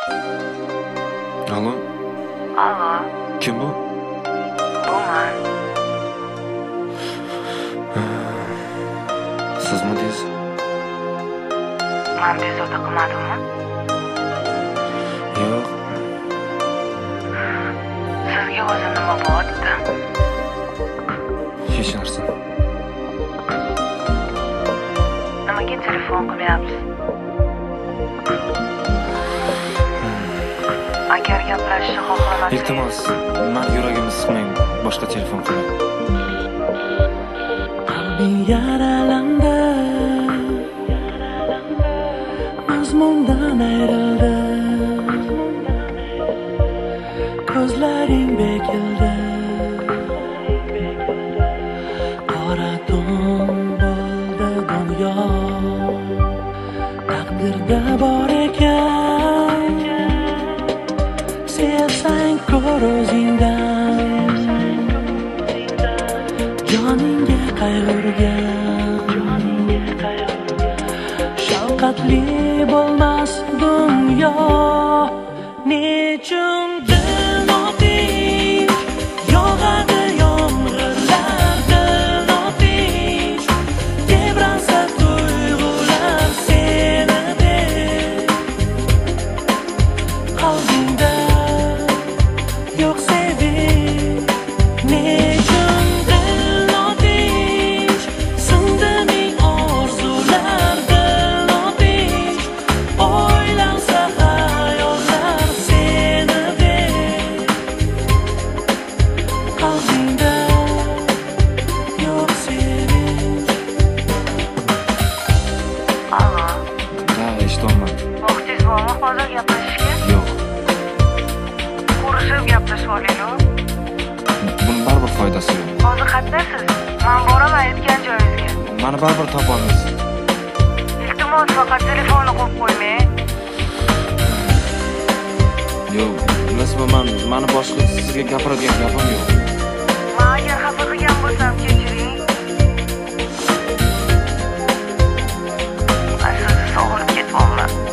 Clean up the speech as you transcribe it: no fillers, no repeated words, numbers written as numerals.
Alo, Alo, kim bu? bu men. Sizmi deysiz? Men bezovta qilmadimmi? Yo'q. Sizga o'zi nima bo'lyapti? Hech narsa. Nimaga telefon qilyapsiz? Agar gaplashishni xohlamasangiz, Iltimos, men yuragimni siqmang, boshqa telefon qiling. Qalbing yaralandi, mazmundan ayrildi, ko'zlaring bekildi, qora tun bo'ldi dunyo, taqdirda bor ekan, sevsang ko'r o'zingdan, joningga qayg'urgan, shafqatli bo'lmas dunyo. Nechun dil notinch, yog'adi yomg'irlar, dil notinch, tebransa tuyg'ular seni deb. Qalbingda yo'q seving, nechun dil notinch, sindi ming orzular, dil notinch, o'ylansa xayollar seni deb. Qalbingda yo'q seving. Alo, Ha, eshityapman. vaqtingiz bormi hozir gaplashishga? Yo'q. Ko'rishib gaplashib olaylik. Buni baribir foydasi yo'q. Hozir qayerdasiz? Men boraman aytgan joyingizga. Meni baribir topolmaysiz. Iltimos, faqat telefonni qo'yib qo'ymang. Yo'q, bilasizmi, meni boshqa sizga gapiradigan gapim yo'q. Men agar xafa qilgan bo'lsam kechiring. Men sizni sog'inib ketyapman.